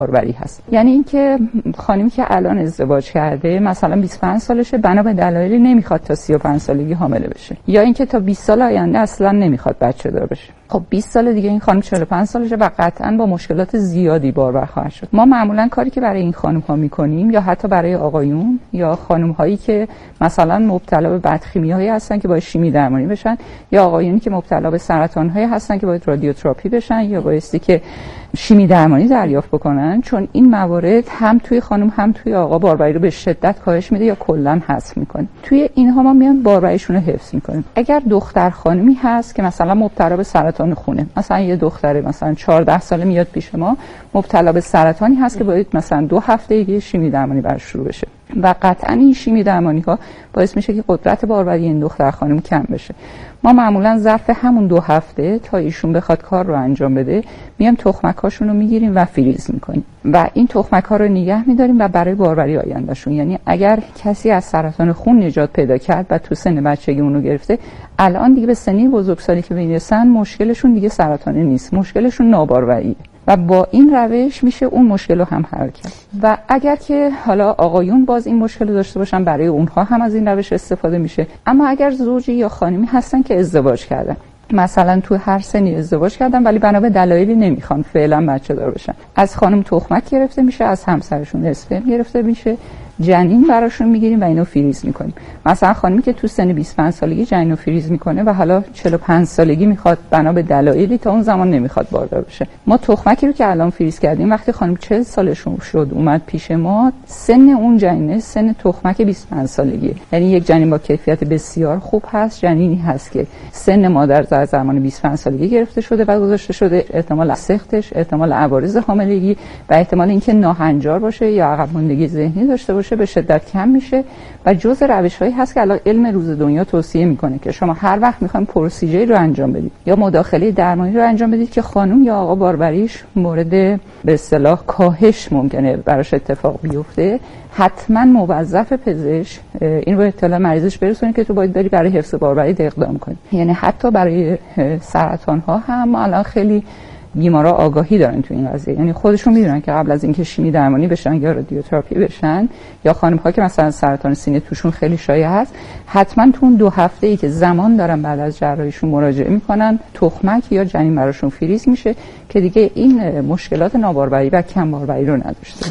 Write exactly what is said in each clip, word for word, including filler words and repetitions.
باروری هست. یعنی اینکه خانمی که الان ازدواج کرده مثلا بیست و پنج سالشه، بنا به دلایلی نمیخواد تا سی و پنج سالگی حامله بشه، یا اینکه تا بیست سال آینده اصلا نمیخواد بچه دار بشه. خب بیست سال دیگه این خانم چهل و پنج سالشه و قطعاً با مشکلات زیادی بارور خواهد شد. ما معمولاً کاری که برای این خانم ها میکنیم، یا حتی برای آقایون یا خانم هایی که مثلا مبتلا به بدخیمی هایی هستن که باید شیمی درمانی بشن، یا آقایونی که مبتلا به سرطان هایی هستن که باید رادیوتراپی بشن، یا بایستی که شیمی درمانی دریافت بکنن، چون این موارد هم توی خانم هم توی آقا باروری رو به شدت کاهش میده یا کلاً حذف میکنه. توی اینها ما میایم باروریشون رو حفظ میکنیم. اگر دختر خانمی هست که مثلا مبتلا به سرطان خونه، مثلا یه دختره مثلا چهارده ساله میاد پیش ما مبتلا به سرطانی هست که باید مثلا دو هفته دیگه شیمی درمانی براش شروع بشه و قطعاً این شیمی درمانی ها باعث میشه که قدرت باروری این دختر خانم کم بشه. ما معمولاً ظرف همون دو هفته تا ایشون بخواد کار رو انجام بده میام تخمک‌هاشون رو میگیریم و فریز میکنیم و این تخمک‌ها رو نگه میداریم و برای باروری آیندهشون، یعنی اگر کسی از سرطان خون نجات پیدا کرد و تو سن بچگی اون رو گرفته، الان دیگه به سنی بزرگسالی که میرسن مشکلشون دیگه سرطانی نیست، مشکلشون ناباروریه و با این روش میشه اون مشکل رو هم حل کرد. و اگر که حالا آقایون باز این مشکل رو داشته باشن، برای اونها هم از این روش استفاده میشه. اما اگر زوجی یا خانمی هستن که ازدواج کردن، مثلا تو هر سنی ازدواج کردن ولی بنا به دلایلی نمیخوان فعلا بچه دار بشن، از خانم تخمک گرفته میشه، از همسرشون اسپرم گرفته میشه، جنین براشون میگیریم و اینو فریز میکنیم. مثلا خانمی که تو سن بیست و پنج سالگی جنینو فریز میکنه و حالا چهل و پنج سالگی میخواد بنا به دلایلی تا اون زمان نمیخواد باردار بشه، ما تخمکی رو که الان فریز کردیم وقتی خانم چهل سالشون شد اومد پیش ما، سن اون جنینه سن تخمک بیست و پنج سالگیه. یعنی یک جنین با کیفیت بسیار خوب هست، جنینی هست که سن مادر در زمان بیست و پنج سالگی گرفته شده و گذاشته شده، احتمال سختش، احتمال عوارض حاملگی و احتمال اینکه ناهنجار باشه یا عقب ماندگی ذهنی داشته باشه به شدت کم میشه و جزء روش‌هایی هست که الان علم روز دنیا توصیه میکنه که شما هر وقت میخواین پروسیجری رو انجام بدید یا مداخله درمانی رو انجام بدید که خانم یا آقا باروریش مورد به اصطلاح کاهش ممکنه براش اتفاق بیفته، حتما موظف پزشک این رو اطلاع مریضش برسونه که تو باید بری برای حفظ باروری اقدام کنی. یعنی حتی برای سرطان ها هم الان خیلی بیمارا آگاهی دارن تو این قضیه، یعنی خودشون میدونن که قبل از اینکه شیمی درمانی بشن یا رادیوتراپی بشن، یا خانم ها که مثلا سرطان سینه توشون خیلی شایع هست، حتما تو اون دو هفته ای که زمان دارن بعد از جراحیشون مراجعه میکنن، تخمک یا جنین براشون فریز میشه که دیگه این مشکلات ناباروری و کم باروری رو نداشته.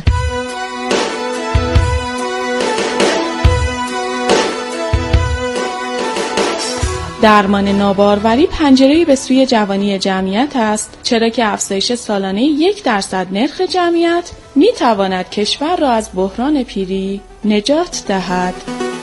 درمان ناباروری پنجره‌ای به سوی جوانی جمعیت است، چرا که افزایش سالانه یک درصد نرخ جمعیت می‌تواند کشور را از بحران پیری نجات دهد.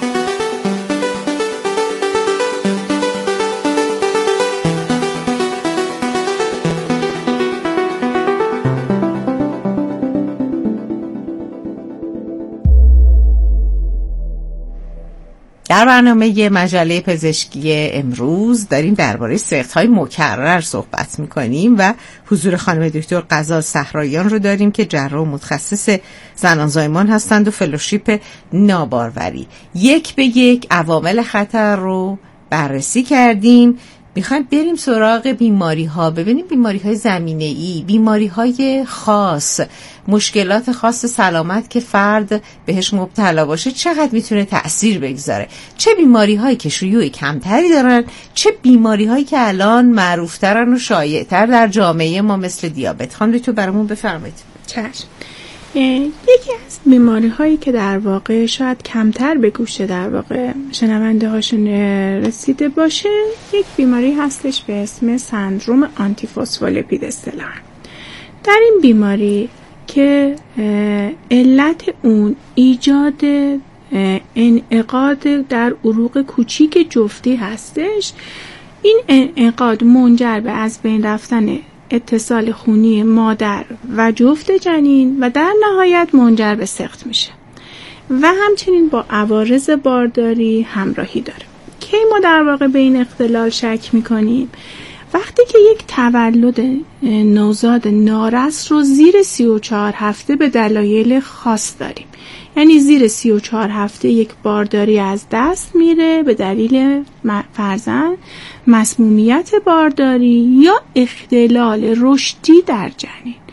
در برنامه مجله پزشکی امروز داریم درباره سقط‌های مکرر صحبت می‌کنیم و حضور خانم دکتر غزال صحراییان رو داریم که جراح متخصص زنان زایمان هستند و فلوشیپ ناباروری. یک به یک عوامل خطر رو بررسی کردیم. میخوایم بریم سراغ بیماری ها، ببینیم بیماری های زمینه ای، بیماری های خاص، مشکلات خاص سلامت که فرد بهش مبتلا باشه چقدر میتونه تأثیر بگذاره، چه بیماری هایی که شیوع کمتری دارن، چه بیماری هایی که الان معروفترن و شایعتر در جامعه ما مثل دیابت. خانم تو برامون بفرمایید. چشم. یکی از بیماری هایی که در واقع شاید کمتر به گوش در واقع شنونده هاشون رسیده باشه، یک بیماری هستش به اسم سندروم آنتی فسفولیپید اصطلاحاً. در این بیماری که علت اون ایجاد انعقاد در عروق کوچیک جفتی هستش، این انعقاد منجر به از بین رفتن اتصال خونی مادر و جفت جنین و در نهایت منجر به سقط میشه و همچنین با عوارض بارداری همراهی داره. کی ما در واقع به این اختلال شک میکنیم؟ وقتی که یک تولد نوزاد نارس رو زیر سی و چهار هفته به دلایل خاص داریم، یعنی زیر سی و چهار هفته یک بارداری از دست میره به دلیل فرضاً مسمومیت بارداری یا اختلال رشدی در جنین که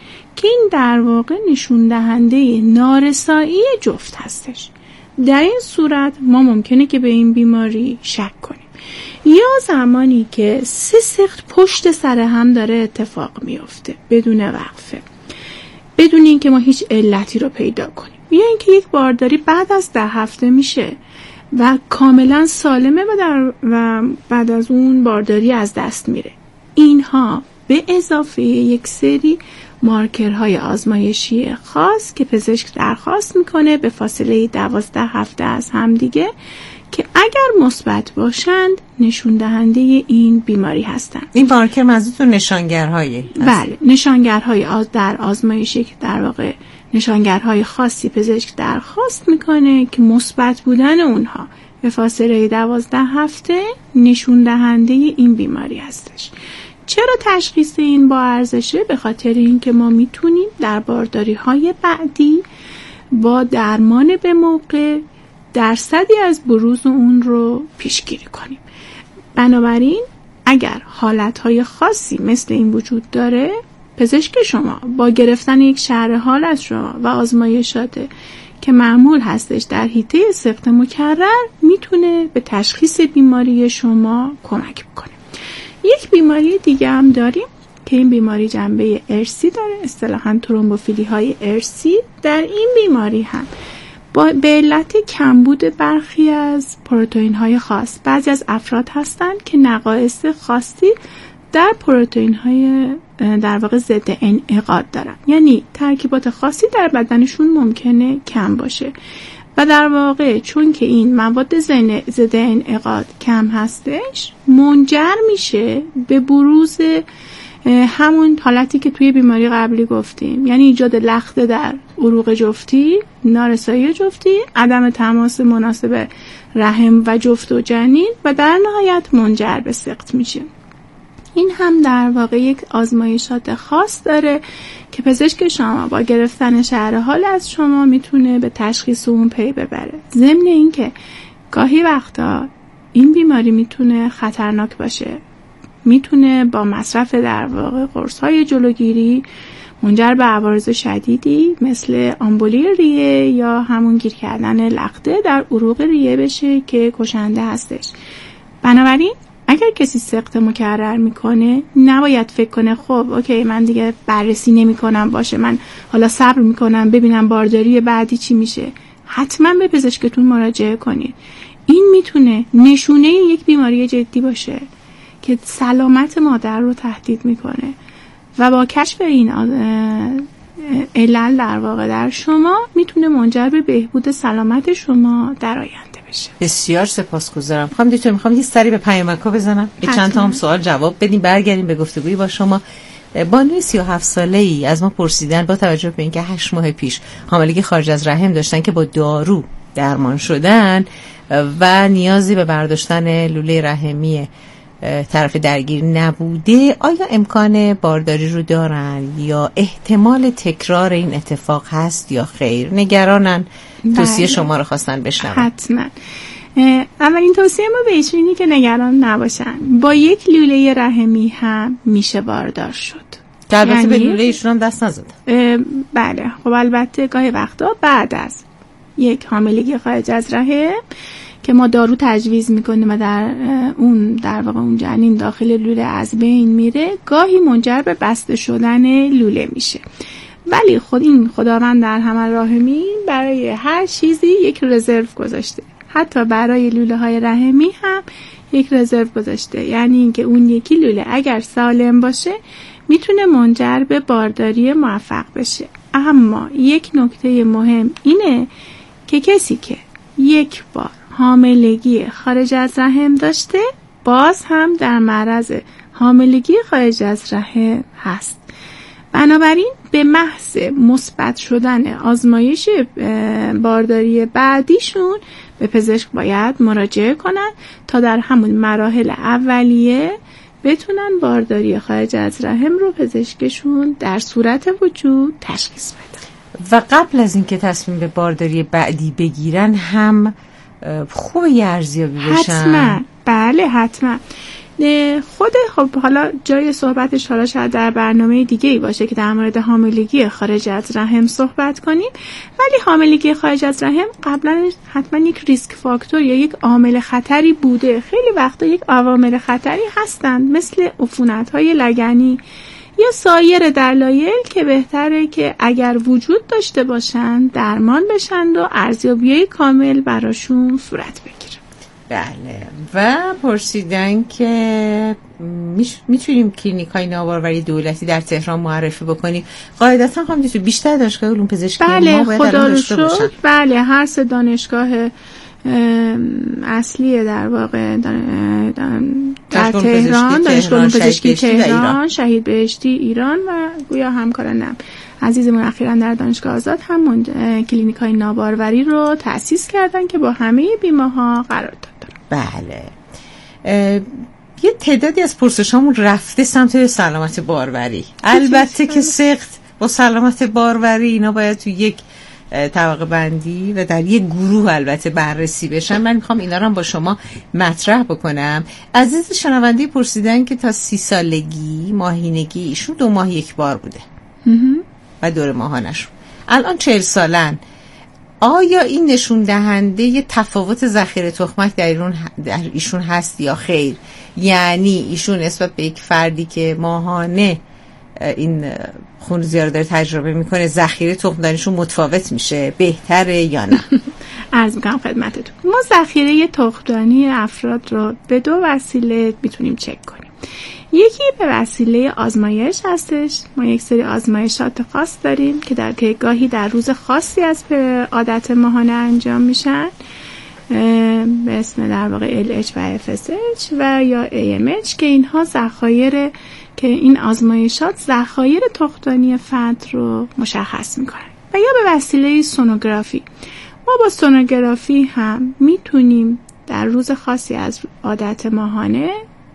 که این در واقع نشون دهنده نارسایی جفت هستش. در این صورت ما ممکنه که به این بیماری شک کنیم. یا زمانی که سه سقط پشت سر هم داره اتفاق میفته بدون وقفه، بدون اینکه ما هیچ علتی رو پیدا کنیم، یا اینکه یک بارداری بعد از ده هفته میشه و کاملا سالمه و, در و بعد از اون بارداری از دست میره. اینها به اضافه یک سری مارکرهای آزمایشی خاص که پزشک درخواست میکنه به فاصله دوازده هفته از همدیگه که اگر مثبت باشند نشون دهنده این بیماری هستند. این مارکر منظورتون نشانگرهایی؟ بله، نشانگرهای آز در آزمایشی که در واقع نشانگرهای خاصی پزشک درخواست میکنه که مثبت بودن اونها به فاصله دوازده هفته نشون دهنده این بیماری هستش. چرا تشخیص این با ارزشه؟ به خاطر اینکه ما میتونیم در بارداری های بعدی با درمان به موقع درصدی از بروز اون رو پیشگیری کنیم. بنابراین اگر حالتهای خاصی مثل این وجود داره، پزشک شما با گرفتن یک شرح حال از شما و آزمایشات که معمول هستش در حیطه سقط مکرر میتونه به تشخیص بیماری شما کمک بکنه. یک بیماری دیگه هم داریم که این بیماری جنبه ارثی داره، اصطلاحاً ترومبوفیلی های ارثی. در این بیماری هم با به علت کمبود برخی از پروتئین های خاص، بعضی از افراد هستند که نقایص خاصی در پروتئین های در واقع ضد انعقاد دارن، یعنی ترکیبات خاصی در بدنشون ممکنه کم باشه و در واقع چون که این مواد ضد انعقاد کم هستش منجر میشه به بروز همون حالتی که توی بیماری قبلی گفتیم، یعنی ایجاد لخته در عروق جفتی، نارسایی جفتی، عدم تماس مناسب رحم و جفت و جنین و در نهایت منجر به سقط میشه. این هم در واقع یک آزمایشات خاص داره که پزشک شما با گرفتن شرح حال از شما میتونه به تشخیص اون پی ببره. ضمن این که گاهی وقتا این بیماری میتونه خطرناک باشه، میتونه با مصرف در واقع قرص‌های جلوگیری منجر به عوارض شدیدی مثل آمبولی ریه یا همون گیر کردن لخته در عروق ریه بشه که کشنده هستش. بنابراین اگر کسی سقط مکرر میکنه نباید فکر کنه خب اوکی من دیگه بررسی نمیکنم، باشه من حالا صبر میکنم ببینم بارداری بعدی چی میشه. حتما به پزشکتون مراجعه کنید. این میتونه نشونه یک بیماری جدی باشه که سلامت مادر رو تهدید میکنه و با کشف این علل در واقع در شما میتونه منجر به بهبود سلامت شما در آینده بشه. بسیار سپاسگزارم. خانم دکتر میخوام یه سری به پیامک‌ها بزنم، یه چند تا هم سوال جواب بدیم، برگردیم به گفتگوی با شما. بانوی سی و هفت ساله‌ای از ما پرسیدن با توجه به اینکه هشت ماه پیش حاملگی خارج از رحم داشتن که با دارو درمان شدن و نیازی به برداشتن لوله رحمی طرف درگیر نبوده، آیا امکان بارداری رو دارن یا احتمال تکرار این اتفاق هست یا خیر؟ نگرانن. توصیه شما رو خواستن بشنون. حتما. اولین توصیه ما به ایشون اینه که نگران نباشن. با یک لوله رحمی هم میشه باردار شد. که البته یعنی به لوله ایشون هم دست نزدن. بله. خب البته گاهی وقتا بعد از یک حاملگی خارج از رحم که ما دارو تجویز میکنیم و در اون در واقع اون جنین داخل لوله از بین میره، گاهی منجر به بسته شدن لوله میشه. ولی خود این خداوند در حمل راحمی برای هر چیزی یک رزرو گذاشته، حتی برای لوله های رحمی هم یک رزرو گذاشته. یعنی اینکه اون یکی لوله اگر سالم باشه میتونه منجر به بارداری موفق بشه. اما یک نکته مهم اینه که کسی که یک بار حاملگی خارج از رحم داشته باز هم در معرض حاملگی خارج از رحم هست. بنابراین به محض مثبت شدن آزمایش بارداری بعدیشون به پزشک باید مراجعه کنن تا در همون مراحل اولیه بتونن بارداری خارج از رحم رو پزشکشون در صورت وجود تشخیص بدن. و قبل از اینکه تصمیم به بارداری بعدی بگیرن هم خوب یه ارزیابی بشن. حتما. بله حتما. خود خب حالا جای صحبتش حالا شاید در برنامه دیگه ای باشه که در مورد حاملگی خارج از رحم صحبت کنیم، ولی حاملگی خارج از رحم قبلا حتما یک ریسک فاکتور یا یک عامل خطری بوده. خیلی وقتا یک عوامل خطری هستند مثل عفونت‌های لگنی یا سایر دلایل که بهتره که اگر وجود داشته باشن درمان بشن و ارزیابی کامل براشون صورت بگیره. بله. و پرسیدن که میتونیم کلینیکای ناباروری دولتی در تهران معرفی بکنیم؟ قاعدتا هم میتونیم، بیشتر دانشگاه علوم پزشکی بله، ما باید الان داشته باشن. بله، هر سه دانشگاه اصلی در واقع در, در تهران، دانشگاه علوم پزشکی تهران، شهید بهشتی ایران و گویا همکارانم عزیزمون اخیراً در دانشگاه آزاد هم کلینیکای ناباروری رو تأسیس کردن که با همه بیمه‌ها قرار دارن. بله. یه تعدادی از پرسشامون رفته سمت سلامت باروری. البته که سخت با سلامت باروری اینا باید تو یک طبقه بندی و در یک گروه البته بررسی بشن. من میخوام اینا رو با شما مطرح بکنم. عزیز شنونده پرسیدن که تا سی سالگی ماهینگی ایشون دو ماه یک بار بوده و دور ماهانشون الان چهل سالن. آیا این نشون دهنده یه تفاوت ذخیره تخمک در ایشون در ایشون هست یا خیر؟ یعنی ایشون نسبت به یک فردی که ماهانه این خون زیاد داره تجربه میکنه ذخیره تخمدانیشون متفاوت میشه، بهتره یا نه؟ عرض میکنم خدمتتون، ما ذخیره تخمدانی افراد رو به دو وسیله میتونیم چک کنیم. یکی به وسیله آزمایش هستش. ما یک سری آزمایشات خاص داریم که در که گاهی در روز خاصی از عادت ماهانه انجام میشن به اسم در واقع ال اچ و اف اس اچ و یا ای ام اچ که اینها ذخایر که این آزمایشات ذخایر تخمدانی فرد رو مشخص میکنن. و یا به وسیله سونوگرافی. ما با سونوگرافی هم میتونیم در روز خاصی از عادت ماهانه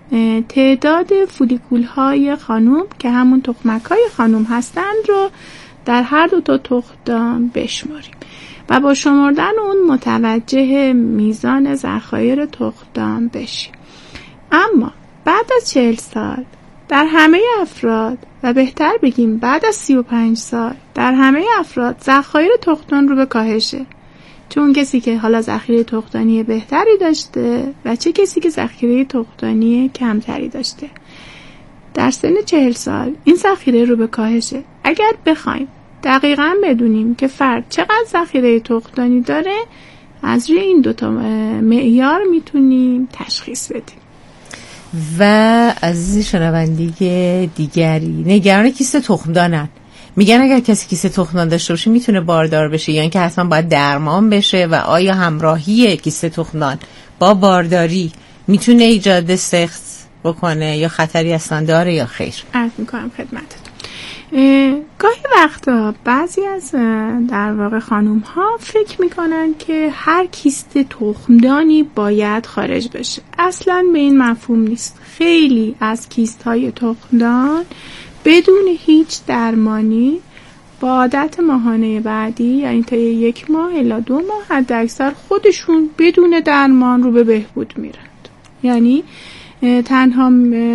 تعداد فولیکول های خانم که همون تخمک های خانم هستند رو در هر دو تا تخمدان بشماریم و با شمردن اون متوجه میزان ذخایر تخمدان بشیم. اما بعد از چهل سال در همه افراد و بهتر بگیم بعد از سی و پنج سال در همه افراد ذخایر تخمدان رو به کاهشه. چون کسی که حالا ذخیره تخمدانی بهتری داشته و چه کسی که ذخیره تخمدانی کمتری داشته. در سن چهل سال این ذخیره رو به کاهشه. اگر بخوایم دقیقاً بدونیم که فرد چقدر ذخیره تخمدانی داره، از روی این دوتا معیار میتونیم تشخیص بدیم. و عزیز شنونده دیگری نگران کیست تخمدانن، میگن اگر کسی کیسه تخمدان داشته باشه میتونه باردار بشه یا اینکه حتما باید درمان بشه و آیا همراهی کیسه تخمدان با بارداری میتونه ایجاد سخت بکنه یا خطری اصلا داره یا خیر؟ عرض میکنم خدمتتون. گاهی وقتا بعضی از در واقع خانوم ها فکر میکنن که هر کیست تخمدانی باید خارج بشه. اصلا به این مفهوم نیست. خیلی از کیست های تخمدان بدون هیچ درمانی با عادت ماهانه بعدی یعنی تا یک ماه الی دو ماه حد اکثر خودشون بدون درمان رو به بهبود میرند. یعنی تنها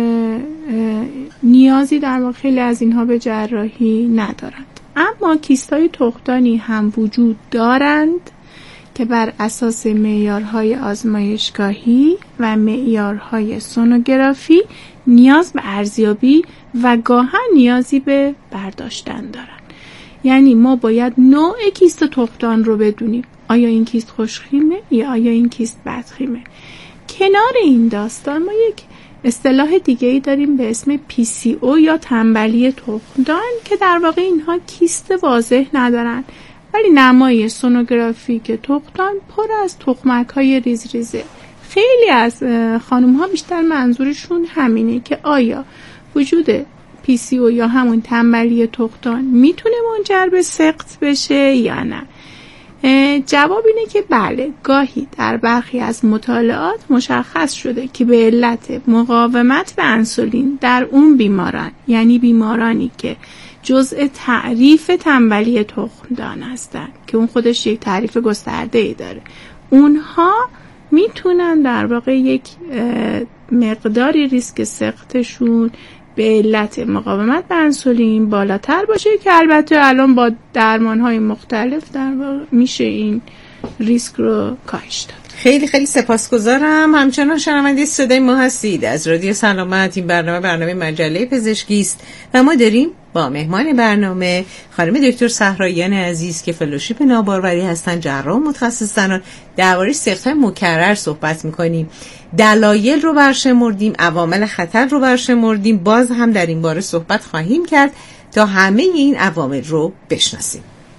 نیازی در واقع خیلی از اینها به جراحی ندارند. اما کیست‌های تخمدانی هم وجود دارند که بر اساس معیارهای آزمایشگاهی و معیارهای سونوگرافی نیاز به ارزیابی و گاهن نیازی به برداشتن دارن. یعنی ما باید نوع کیست تخمدان رو بدونیم. آیا این کیست خوشخیمه یا آیا این کیست بدخیمه؟ کنار این داستان ما یک اصطلاح دیگه‌ای داریم به اسم پی سی او یا تنبلی تخمدان که در واقع اینها کیست واضح ندارن ولی نمای سونوگرافیک تخمدان پر از تخمک‌های ریز ریزه. خیلی از خانم‌ها بیشتر منظورشون همینه که آیا وجود پی سی او یا همون تنبلی تخمدان میتونه منجر به سقط بشه یا نه؟ جواب اینه که بله، گاهی در برخی از مطالعات مشخص شده که به علت مقاومت به انسولین در اون بیماران، یعنی بیمارانی که جزء تعریف تنبلی تخمدان هستن که اون خودش یک تعریف گسترده‌ای داره، اونها میتونن در واقع یک مقداری ریسک سقطشون به علت مقاومت به انسولین بالاتر باشه که البته الان با درمان‌های مختلف در واقع میشه این ریسک رو کاهش داد. خیلی خیلی سپاسگزارم. همچنان شنونده صدای ما هستید از رادیو سلامت. این برنامه برنامه مجله پزشکی است و ما داریم با مهمان برنامه خانم دکتر صحراییان عزیز که فلوشیپ ناباروری هستن، جراح متخصص زنان، درباره سقط‌های مکرر صحبت می‌کنیم. دلایل رو برشمردیم، عوامل خطر رو برشمردیم، باز هم در این باره صحبت خواهیم کرد تا همه این عوامل رو بشناسیم.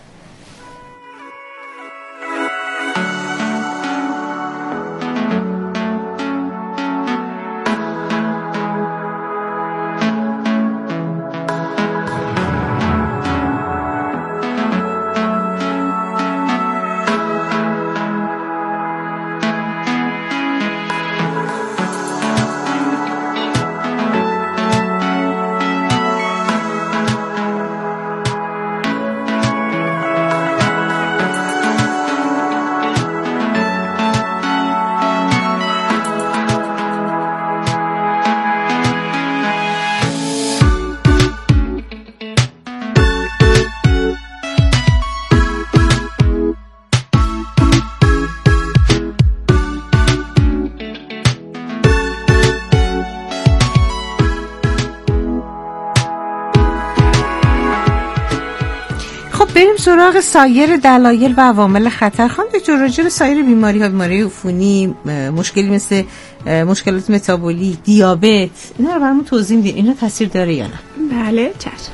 بریم سراغ سایر دلایل و عوامل خطر. خانم دکتر راجع به سایر بیماری ها، بیماری عفونی، مشکلی مثل مشکلات متابولیک، دیابت، اینا رو برامون توضیح میدین، اینا تاثیر داره یا نه؟ بله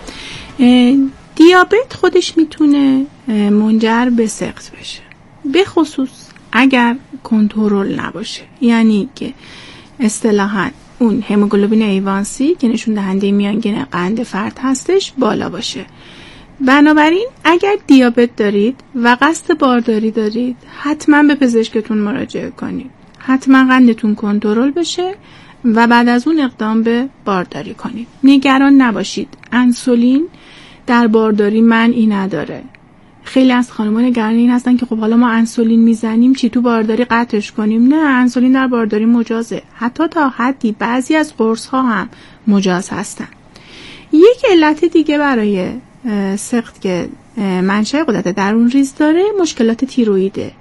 چشم. دیابت خودش میتونه منجر به سقط بشه، به خصوص اگر کنترل نباشه، یعنی که اصطلاحاً اون هموگلوبین ایوانسی که نشون دهنده میانگین قند فرد هستش بالا باشه. بنابراین اگر دیابت دارید و قصد بارداری دارید حتما به پزشکتون مراجعه کنید، حتما قندتون کنترل بشه و بعد از اون اقدام به بارداری کنید. نگران نباشید، انسولین در بارداری منعی نداره. خیلی از خانم‌ها نگران این هستن که خب حالا ما انسولین میزنیم چی، تو بارداری قطعش کنیم؟ نه، انسولین در بارداری مجازه، حتی تا حدی بعضی از قرص‌ها هم مجاز هستن. یک علت دیگه برای سقط که منشأ غدد درون ریز داره مشکلات تیروئیده.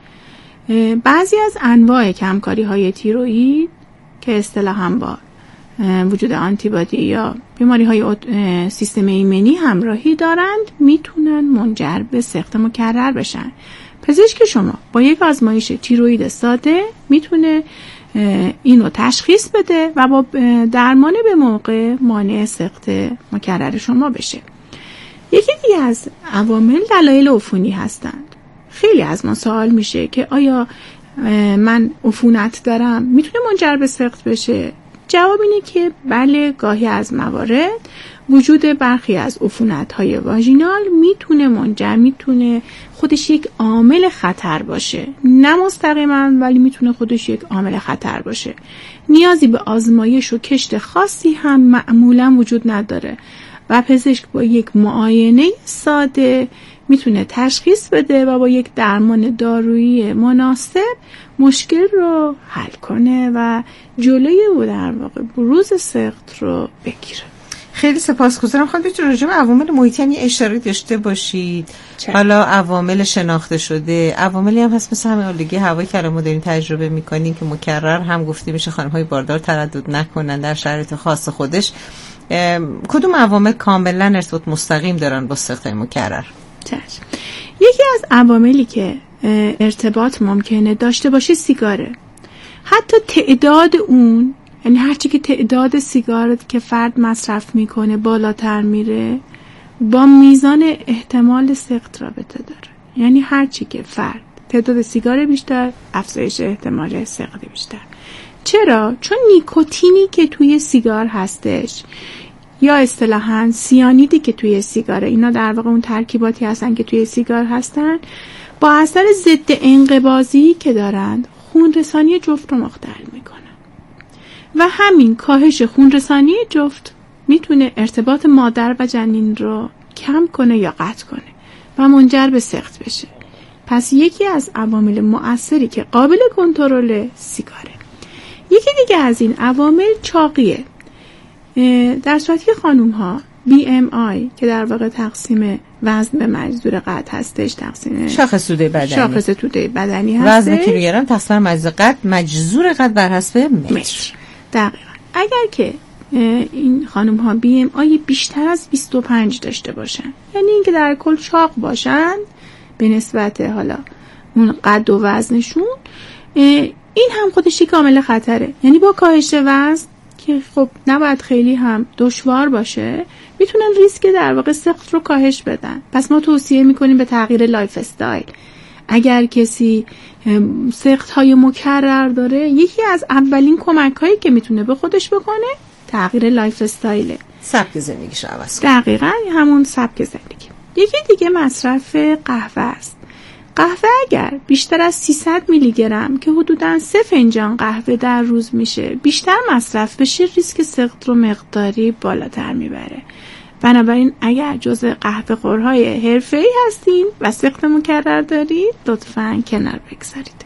بعضی از انواع کمکاری های تیروئید که اصطلاحاً با وجود آنتیبادی یا بیماری های سیستم ایمنی همراهی دارند میتونن منجر به سقط مکرر بشن. پزشک شما با یک آزمایش تیروئید ساده میتونه اینو تشخیص بده و با درمان به موقع مانع سقط مکرر شما بشه. یکی دیگه از عوامل دلایل عفونی هستند. خیلی از ما سوال میشه که آیا من عفونت دارم میتونه منجر به سقط بشه؟ جواب اینه که بله، گاهی از موارد وجود برخی از عفونت‌های واژینال میتونه منجر میتونه خودش یک عامل خطر باشه، نه مستقیما ولی میتونه خودش یک عامل خطر باشه. نیازی به آزمایش و کشت خاصی هم معمولا وجود نداره و پزشک با یک معاینه ساده میتونه تشخیص بده و با یک درمان دارویی مناسب مشکل رو حل کنه و جلوی او در واقع بروز سقط رو بگیره. خیلی سپاسگزارم. خانم دکتر راجع به عوامل محیطی هم یه اشاره داشته باشید. چه؟ حالا عوامل شناخته شده، عواملی هم هست مثل همین آلودگی هوایی که ما داریم تجربه میکنیم که مکرر هم گفته میشه خانم‌های باردار تردد نکنن در شرایط خاص خودش. کدوم عوامل کاملا ارتباط مستقیم دارن با سقط مکرر؟ چشم. یکی از عواملی که ارتباط ممکنه داشته باشه سیگاره. حتی تعداد اون، یعنی هرچی که تعداد سیگار که فرد مصرف میکنه بالاتر میره با میزان احتمال سقط رابطه داره. یعنی هرچی که فرد تعداد سیگار بیشتر، افزایش احتمال سقط بیشتر. چرا؟ چون نیکوتینی که توی سیگار هستش یا اصطلاحاً سیانیدی که توی سیگاره، اینا در واقع اون ترکیباتی هستن که توی سیگار هستن، با اثر ضد انقباضی که دارند خون رسانی جفت رو مختل میکنن و همین کاهش خون رسانی جفت میتونه ارتباط مادر و جنین رو کم کنه یا قطع کنه و منجر به سقط بشه. پس یکی از عوامل مؤثری که قابل کنترل سیگاره. یکی دیگه از این عوامل چاقیه. در صورتی که خانوم ها بی ام آی که در واقع تقسیم وزن به مجذور قد هستش، تقسیم شاخص توده بدنی شاخص توده بدنی هستش، وزن کیلوگرم تقسیم مجذور قد مجذور قد بر حسب متر. متر. دقیقاً. اگر که این خانم ها بی ام آی بیشتر از بیست و پنج داشته باشن، یعنی اینکه در کل چاق باشن به نسبت حالا اون قد و وزنشون، این هم خودش یک عامل خطره. یعنی با کاهش وزن که خب نباید خیلی هم دشوار باشه، میتونن ریسک در واقع سقط رو کاهش بدن. پس ما توصیه میکنیم به تغییر لایف استایل. اگر کسی سقط های مکرر داره، یکی از اولین کمک هایی که میتونه به خودش بکنه تغییر لایف استایل، سبک زندگیش عوض کنه. دقیقاً همون سبک زندگی. یکی دیگه مصرف قهوه است. قهوه اگر بیشتر از سیصد میلی گرم که حدوداً سه فنجان قهوه در روز میشه بیشتر مصرف بشه، ریسک سقط رو مقداری بالاتر میبره. بنابراین اگر جزء قهوه خورهای حرفه‌ای هستین و سقط مکرر دارید، لطفاً کنار بگذارید.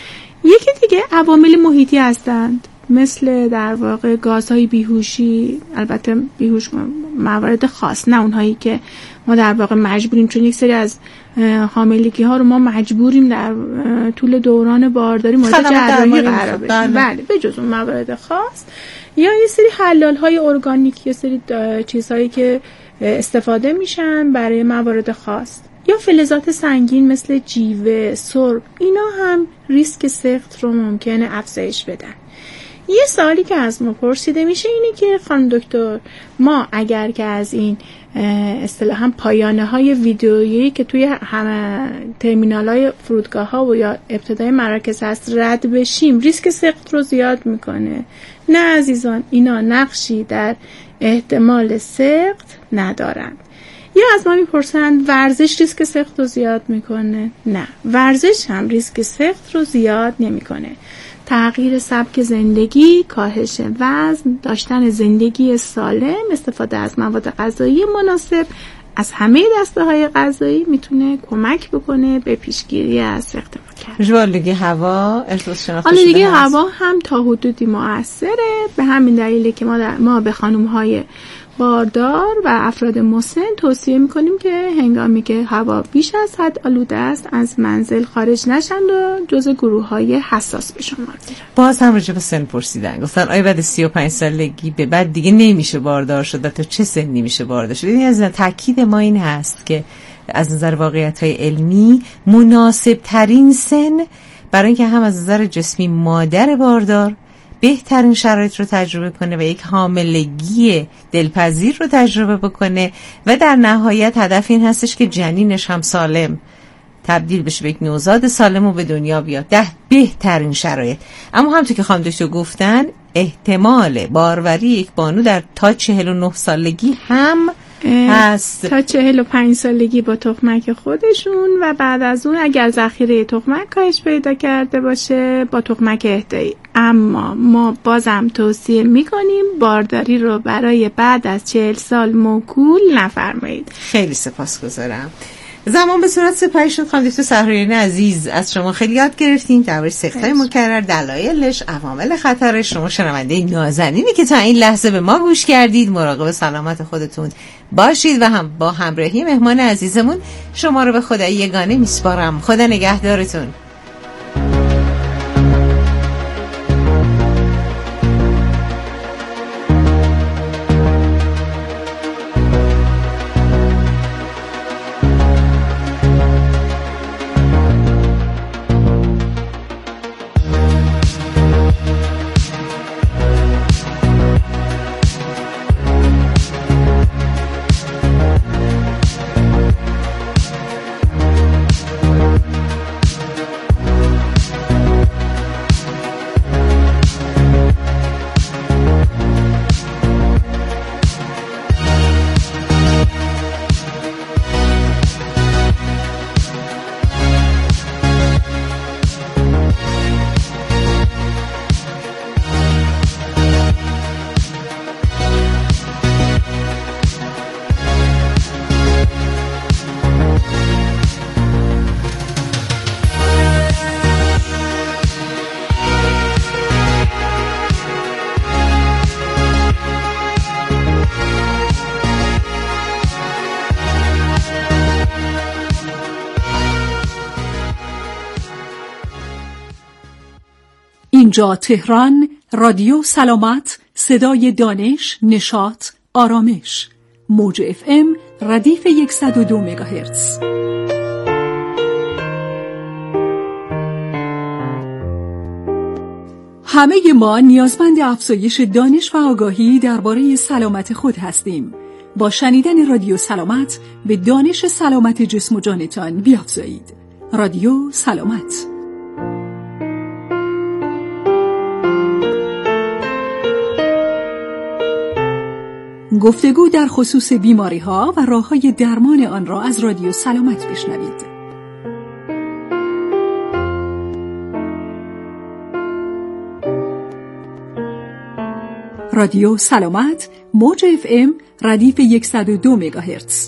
یکی دیگه عوامل محیطی هستند، مثل در واقع گازهای بیهوشی. البته بیهوش موارد خاص، نه اونهایی که ما در واقع مجبوریم، چون یک سری از حاملگی ها رو ما مجبوریم در طول دوران بارداری مورد جراحی قرار بدیم، بله، به جز اون موارد خاص. یا یه سری حلال های ارگانیک، یه سری چیزهایی که استفاده میشن برای موارد خاص، یا فلزات سنگین مثل جیوه، سرب، اینا هم ریسک سقط رو ممکنه افزایش بدن. یه سوالی که از ما پرسیده میشه اینه که خانم دکتر، ما اگر که از این اصطلاحاً پایانه های ویدیویی که توی همه ترمینال های فرودگاه ها و یا ابتدای مراکز هست رد بشیم، ریسک سقط رو زیاد میکنه؟ نه عزیزان، اینا نقشی در احتمال سقط ندارند. یا از ما میپرسند ورزش ریسک سقط رو زیاد میکنه؟ نه، ورزش هم ریسک سقط رو زیاد نمیکنه. تغییر سبک زندگی، کاهش وزن، داشتن زندگی سالم، استفاده از مواد غذایی مناسب از همه دسته‌های غذایی میتونه کمک بکنه به پیشگیری از سقط مکرر. آلودگی هوا، ارتباط شناخته شده آلودگی هوا هم تا حدودی مؤثره. به همین دلیله که ما در ما به خانم‌های باردار و افراد مسن توصیه میکنیم که هنگامی که هوا بیش از حد آلوده است از منزل خارج نشند و جزء گروه‌های حساس به شمار گیرند. باز هم راجع به سن پرسیدن، گفتن آیا بعد سی و پنج سالگی به بعد دیگه نمیشه باردار شد؟ تا چه سنی میشه باردار شد؟ این از تاکید ما این هست که از نظر واقعیت‌های علمی مناسب ترین سن برای اینکه هم از نظر جسمی مادر باردار بهترین شرایط رو تجربه کنه و یک حاملگی دلپذیر رو تجربه بکنه و در نهایت هدف این هستش که جنینش هم سالم تبدیل بشه به یک نوزاد سالم و به دنیا بیاد در بهترین شرایط. اما همونطور که خانم دکتر گفتن، احتمال باروری یک بانو در تا چهل و نه سالگی هم هست، تا چهل و پنج سالگی با تخمک خودشون، و بعد از اون اگر ذخیره تخمک کاهش پیدا کرده باشه با تخمک اهدایی. اما ما بازم توصیه میکنیم بارداری رو برای بعد از چهل سال موکول نفرمایید. خیلی سپاسگزارم. زمان به صورت سپری شد. خانم دکتر صحراییان عزیز، از شما خیلی یاد گرفتیم درباره سقط‌های مکرر، دلایلش، عوامل خطرش. شما شنونده نازنینی که تا این لحظه به ما گوش کردید، مراقب سلامت خودتون باشید و هم با همراهی مهمان عزیزمون شما رو به خدای یگانه میسپارم. خدا نگهدارتون. اینجا تهران، رادیو سلامت، صدای دانش، نشاط، آرامش. موج اف ام ردیف صد و دو مگاهرتز. همه ما نیازمند افزایش دانش و آگاهی درباره سلامت خود هستیم. با شنیدن رادیو سلامت به دانش سلامت جسم و جانتان بیافزایید. رادیو سلامت. گفتگو در خصوص بیماری‌ها و راه‌های درمان آن را از رادیو سلامت بشنوید. رادیو سلامت، موج اف ام ردیف صد و دو مگاهرتز.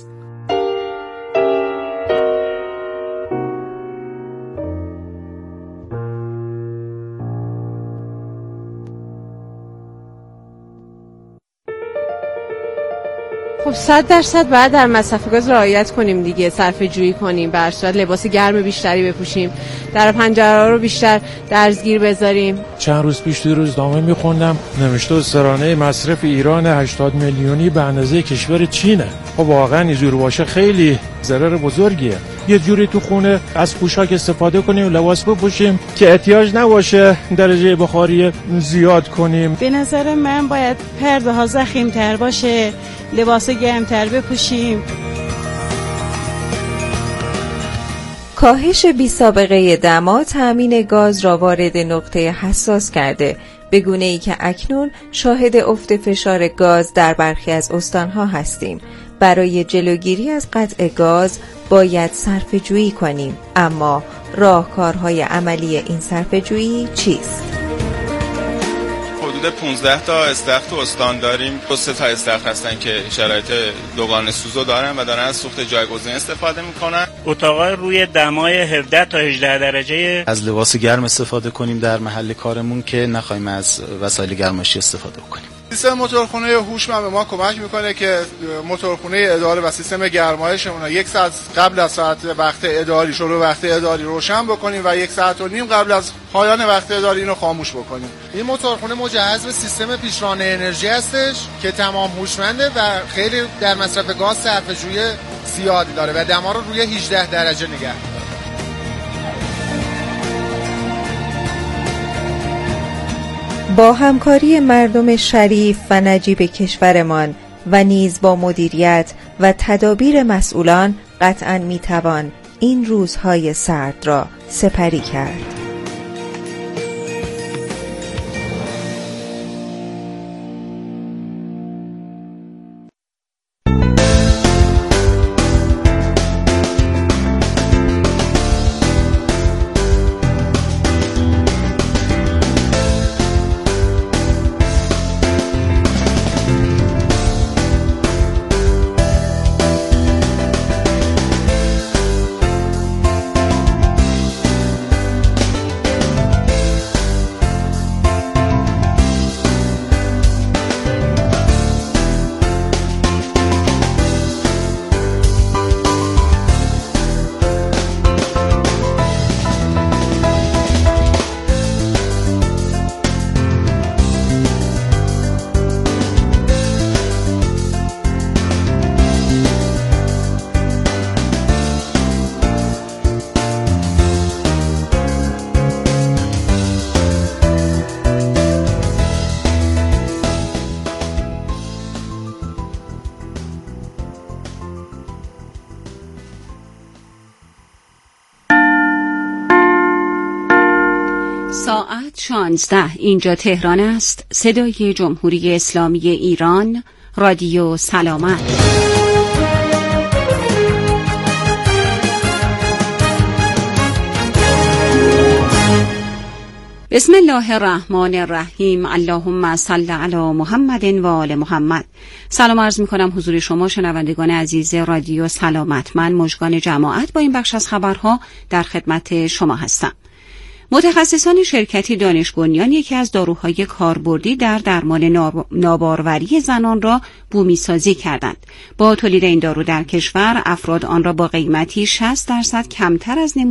خب صد درصد باید در مصرف گاز رعایت کنیم دیگه، صرفه جویی کنیم، به هر صورت لباس گرم بیشتری بپوشیم، در پنجره رو بیشتر درزگیر بذاریم. چند روز پیش توی روزنامه میخوندم نوشته سرانه مصرف ایران هشتاد میلیونی به اندازه کشور چینه. خب واقعا اینجور باشه خیلی ضرر بزرگیه. یه جوری تو خونه از پوشاک استفاده کنیم، لباس بپوشیم که احتیاج نباشه درجه بخاری زیاد کنیم. به نظر من باید پرده ها ضخیم‌تر باشه، لباس گرم‌تر بپوشیم. کاهش بی سابقه دما تامین گاز را وارد نقطه حساس کرده، به گونه‌ای که اکنون شاهد افت فشار گاز در برخی از استانها هستیم. برای جلوگیری از قطع گاز باید صرفه‌جویی کنیم، اما راهکارهای عملی این صرفه‌جویی چیست؟ حدود پانزده تا استخر تو استان داریم. دو سه تا استخر هستن که شرایط دوگانه سوزو دارن و دارن از سوخت جایگزین استفاده میکنن. اتاقا روی دمای هفده تا هجده درجه. از لباس گرم استفاده کنیم در محل کارمون که نخوایم از وسایل گرمایشی استفاده کنیم. سیستم موتورخونه هوشمند به ما کمک میکنه که موتورخونه اداره و سیستم گرمایشمون رو یک ساعت قبل از ساعت وقت اداری شروع وقت اداری روشن بکنیم و یک ساعت و نیم قبل از پایان وقت اداری اینو خاموش بکنیم. این موتورخونه مجهز به سیستم پیشران انرژی هستش که تمام هوشمنده و خیلی در مصرف گاز صرفه‌جویی زیادی داره و دما رو روی هجده درجه نگه داره. با همکاری مردم شریف و نجیب کشورمان و نیز با مدیریت و تدابیر مسئولان قطعاً میتوان این روزهای سرد را سپری کرد. ساعت شانزده. اینجا تهران است. صدای جمهوری اسلامی ایران. رادیو سلامت. بسم الله الرحمن الرحیم. اللهم صل علی محمد و آل محمد. سلام عرض می کنم حضور شما شنوندگان عزیز رادیو سلامت. من مژگان جماعت با این بخش از خبرها در خدمت شما هستم. متخصصان شرکتی دانش بنیان یکی از داروهای کاربردی در درمان ناباروری زنان را بومی سازی کردند. با تولید این دارو در کشور افراد آن را با قیمتی شصت درصد کمتر از نمونه